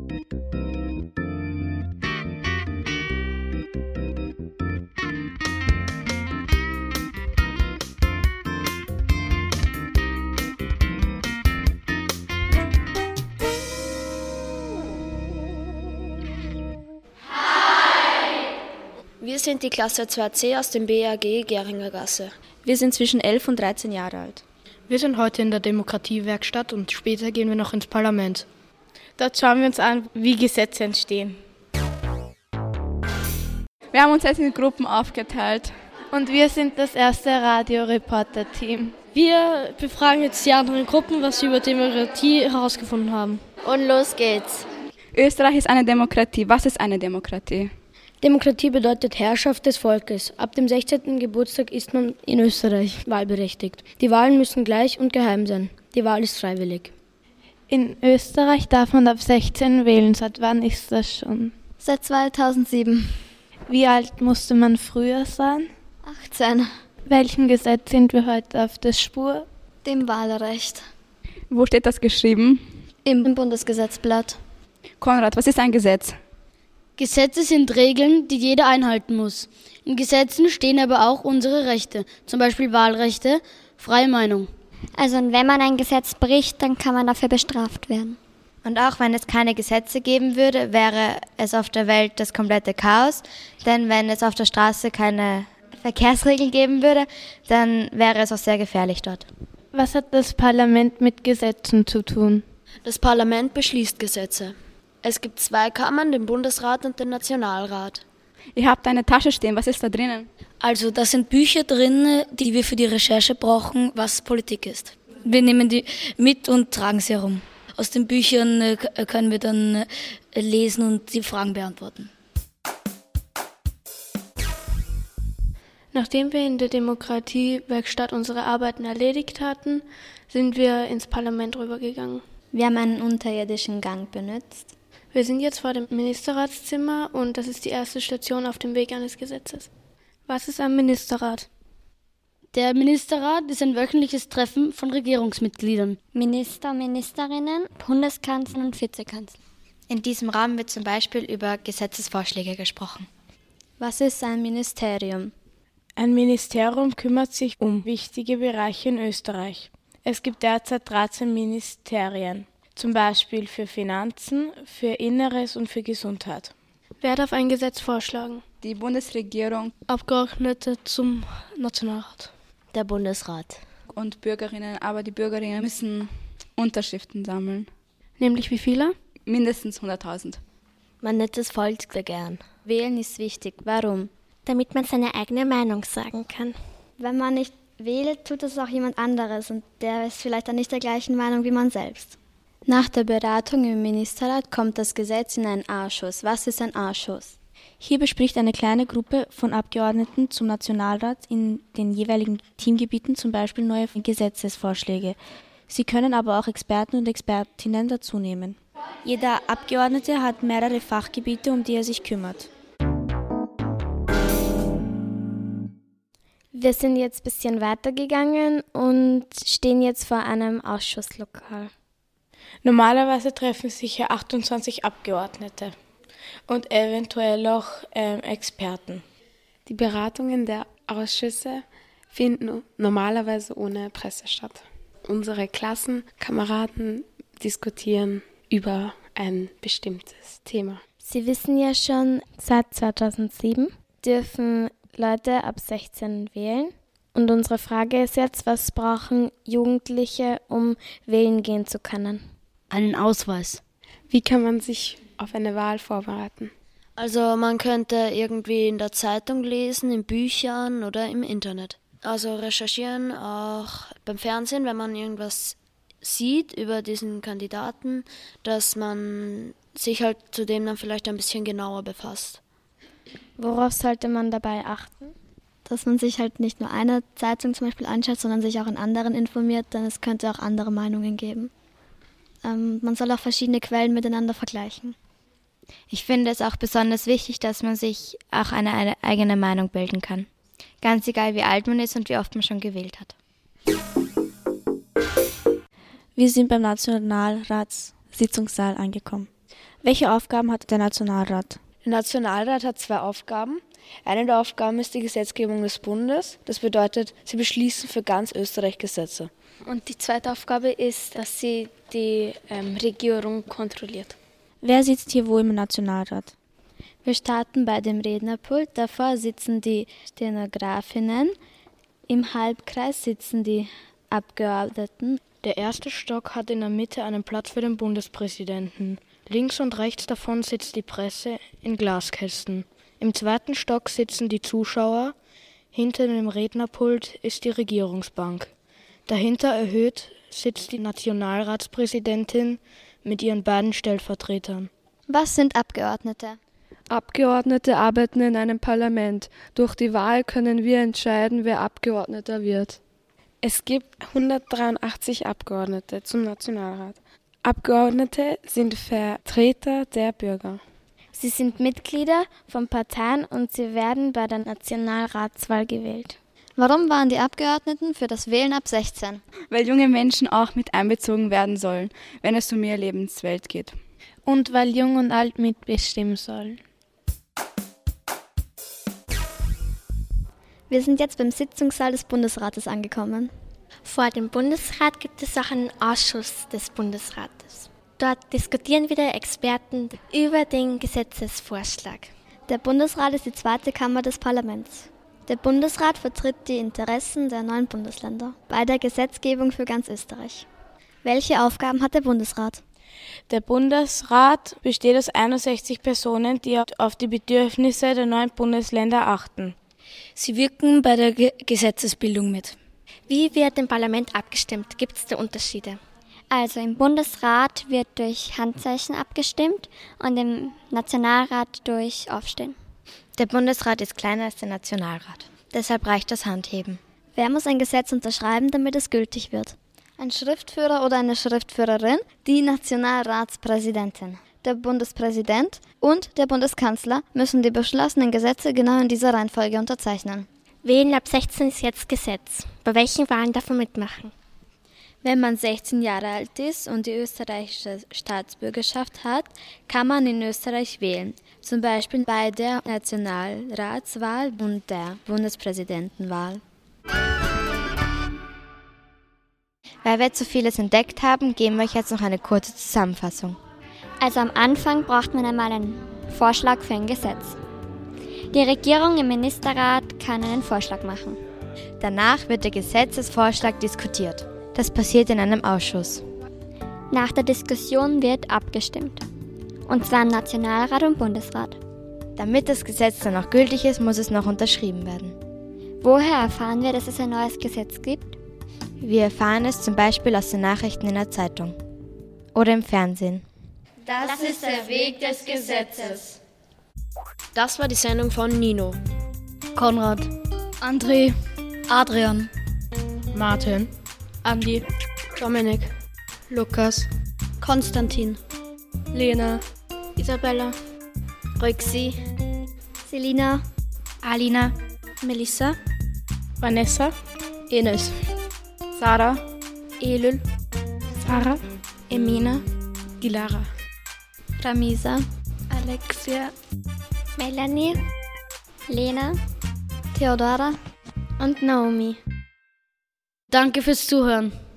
Wir sind die Klasse 2c aus dem BAG Geringer Gasse. Wir sind zwischen 11 und 13 Jahre alt. Wir sind heute in der Demokratiewerkstatt und später gehen wir noch ins Parlament. Dort schauen wir uns an, wie Gesetze entstehen. Wir haben uns jetzt in Gruppen aufgeteilt. Und wir sind das erste Radioreporter-Team. Wir befragen jetzt die anderen Gruppen, was sie über Demokratie herausgefunden haben. Und los geht's. Österreich ist eine Demokratie. Was ist eine Demokratie? Demokratie bedeutet Herrschaft des Volkes. Ab dem 16. Geburtstag ist man in Österreich wahlberechtigt. Die Wahlen müssen gleich und geheim sein. Die Wahl ist freiwillig. In Österreich darf man ab 16 wählen. Seit wann ist das schon? Seit 2007. Wie alt musste man früher sein? 18. Welchem Gesetz sind wir heute auf der Spur? Dem Wahlrecht. Wo steht das geschrieben? Im Bundesgesetzblatt. Konrad, was ist ein Gesetz? Gesetze sind Regeln, die jeder einhalten muss. In Gesetzen stehen aber auch unsere Rechte, zum Beispiel Wahlrechte, freie Meinung. Also wenn man ein Gesetz bricht, dann kann man dafür bestraft werden. Und auch wenn es keine Gesetze geben würde, wäre es auf der Welt das komplette Chaos. Denn wenn es auf der Straße keine Verkehrsregeln geben würde, dann wäre es auch sehr gefährlich dort. Was hat das Parlament mit Gesetzen zu tun? Das Parlament beschließt Gesetze. Es gibt 2 Kammern, den Bundesrat und den Nationalrat. Ihr habt eine Tasche stehen, was ist da drinnen? Also da sind Bücher drin, die wir für die Recherche brauchen, was Politik ist. Wir nehmen die mit und tragen sie herum. Aus den Büchern können wir dann lesen und die Fragen beantworten. Nachdem wir in der Demokratiewerkstatt unsere Arbeiten erledigt hatten, sind wir ins Parlament rübergegangen. Wir haben einen unterirdischen Gang benutzt. Wir sind jetzt vor dem Ministerratszimmer und das ist die erste Station auf dem Weg eines Gesetzes. Was ist ein Ministerrat? Der Ministerrat ist ein wöchentliches Treffen von Regierungsmitgliedern. Minister, Ministerinnen, Bundeskanzler und Vizekanzler. In diesem Rahmen wird zum Beispiel über Gesetzesvorschläge gesprochen. Was ist ein Ministerium? Ein Ministerium kümmert sich um wichtige Bereiche in Österreich. Es gibt derzeit 13 Ministerien, zum Beispiel für Finanzen, für Inneres und für Gesundheit. Wer darf ein Gesetz vorschlagen? Die Bundesregierung. Abgeordnete zum Nationalrat. Der Bundesrat. Und Bürgerinnen, aber die Bürgerinnen müssen Unterschriften sammeln. Nämlich wie viele? Mindestens 100.000. Man nennt das Volk sehr gern. Wählen ist wichtig. Warum? Damit man seine eigene Meinung sagen kann. Wenn man nicht wählt, tut es auch jemand anderes und der ist vielleicht dann nicht der gleichen Meinung wie man selbst. Nach der Beratung im Ministerrat kommt das Gesetz in einen Ausschuss. Was ist ein Ausschuss? Hier bespricht eine kleine Gruppe von Abgeordneten zum Nationalrat in den jeweiligen Teamgebieten zum Beispiel neue Gesetzesvorschläge. Sie können aber auch Experten und Expertinnen dazu nehmen. Jeder Abgeordnete hat mehrere Fachgebiete, um die er sich kümmert. Wir sind jetzt ein bisschen weitergegangen und stehen jetzt vor einem Ausschusslokal. Normalerweise treffen sich hier 28 Abgeordnete und eventuell auch Experten. Die Beratungen der Ausschüsse finden normalerweise ohne Presse statt. Unsere Klassenkameraden diskutieren über ein bestimmtes Thema. Sie wissen ja schon, seit 2007 dürfen Leute ab 16 wählen. Und unsere Frage ist jetzt, was brauchen Jugendliche, um wählen gehen zu können? Einen Ausweis. Wie kann man sich auf eine Wahl vorbereiten? Also man könnte irgendwie in der Zeitung lesen, in Büchern oder im Internet. Also recherchieren, auch beim Fernsehen, wenn man irgendwas sieht über diesen Kandidaten, dass man sich halt zudem dann vielleicht ein bisschen genauer befasst. Worauf sollte man dabei achten? Dass man sich halt nicht nur eine Zeitung zum Beispiel anschaut, sondern sich auch in anderen informiert, denn es könnte auch andere Meinungen geben. Man soll auch verschiedene Quellen miteinander vergleichen. Ich finde es auch besonders wichtig, dass man sich auch eine eigene Meinung bilden kann. Ganz egal, wie alt man ist und wie oft man schon gewählt hat. Wir sind beim Nationalratssitzungssaal angekommen. Welche Aufgaben hat der Nationalrat? Der Nationalrat hat 2 Aufgaben. Eine der Aufgaben ist die Gesetzgebung des Bundes. Das bedeutet, sie beschließen für ganz Österreich Gesetze. Und die zweite Aufgabe ist, dass sie die Regierung kontrolliert. Wer sitzt hier wo im Nationalrat? Wir starten bei dem Rednerpult. Davor sitzen die Stenografinnen. Im Halbkreis sitzen die Abgeordneten. Der erste Stock hat in der Mitte einen Platz für den Bundespräsidenten. Links und rechts davon sitzt die Presse in Glaskästen. Im zweiten Stock sitzen die Zuschauer. Hinter dem Rednerpult ist die Regierungsbank. Dahinter erhöht sitzt die Nationalratspräsidentin mit ihren beiden Stellvertretern. Was sind Abgeordnete? Abgeordnete arbeiten in einem Parlament. Durch die Wahl können wir entscheiden, wer Abgeordneter wird. Es gibt 183 Abgeordnete zum Nationalrat. Abgeordnete sind Vertreter der Bürger. Sie sind Mitglieder von Parteien und sie werden bei der Nationalratswahl gewählt. Warum waren die Abgeordneten für das Wählen ab 16? Weil junge Menschen auch mit einbezogen werden sollen, wenn es um ihre Lebenswelt geht. Und weil Jung und Alt mitbestimmen sollen. Wir sind jetzt beim Sitzungssaal des Bundesrates angekommen. Vor dem Bundesrat gibt es auch einen Ausschuss des Bundesrates. Dort diskutieren wieder Experten über den Gesetzesvorschlag. Der Bundesrat ist die zweite Kammer des Parlaments. Der Bundesrat vertritt die Interessen der 9 Bundesländer bei der Gesetzgebung für ganz Österreich. Welche Aufgaben hat der Bundesrat? Der Bundesrat besteht aus 61 Personen, die auf die Bedürfnisse der 9 Bundesländer achten. Sie wirken bei der Gesetzesbildung mit. Wie wird im Parlament abgestimmt? Gibt es da Unterschiede? Also im Bundesrat wird durch Handzeichen abgestimmt und im Nationalrat durch Aufstehen. Der Bundesrat ist kleiner als der Nationalrat. Deshalb reicht das Handheben. Wer muss ein Gesetz unterschreiben, damit es gültig wird? Ein Schriftführer oder eine Schriftführerin, die Nationalratspräsidentin. Der Bundespräsident und der Bundeskanzler müssen die beschlossenen Gesetze genau in dieser Reihenfolge unterzeichnen. Wählen ab 16 ist jetzt Gesetz. Bei welchen Wahlen darf man mitmachen? Wenn man 16 Jahre alt ist und die österreichische Staatsbürgerschaft hat, kann man in Österreich wählen. Zum Beispiel bei der Nationalratswahl und der Bundespräsidentenwahl. Weil wir zu vieles entdeckt haben, geben wir euch jetzt noch eine kurze Zusammenfassung. Also am Anfang braucht man einmal einen Vorschlag für ein Gesetz. Die Regierung im Ministerrat kann einen Vorschlag machen. Danach wird der Gesetzesvorschlag diskutiert. Das passiert in einem Ausschuss. Nach der Diskussion wird abgestimmt. Und zwar im Nationalrat und Bundesrat. Damit das Gesetz dann auch gültig ist, muss es noch unterschrieben werden. Woher erfahren wir, dass es ein neues Gesetz gibt? Wir erfahren es zum Beispiel aus den Nachrichten in der Zeitung oder im Fernsehen. Das ist der Weg des Gesetzes. Das war die Sendung von Nino, Konrad, André, Adrian, Martin, Andi, Dominik, Lukas, Konstantin, Lena, Isabella, Röxi, Selina, Alina, Melissa, Vanessa, Ines, Sarah, Elül, Sarah, Emina, Dilara, Ramisa, Alexia, Melanie, Lena, Theodora und Naomi. Danke fürs Zuhören.